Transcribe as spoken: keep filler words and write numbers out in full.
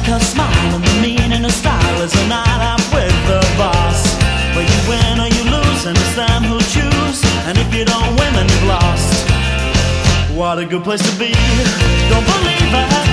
her smile and the meaning of style is a night out with the boss. Where you win or you lose and it's them who choose. And if you don't win then you've lost. What a good place to be. Don't believe it.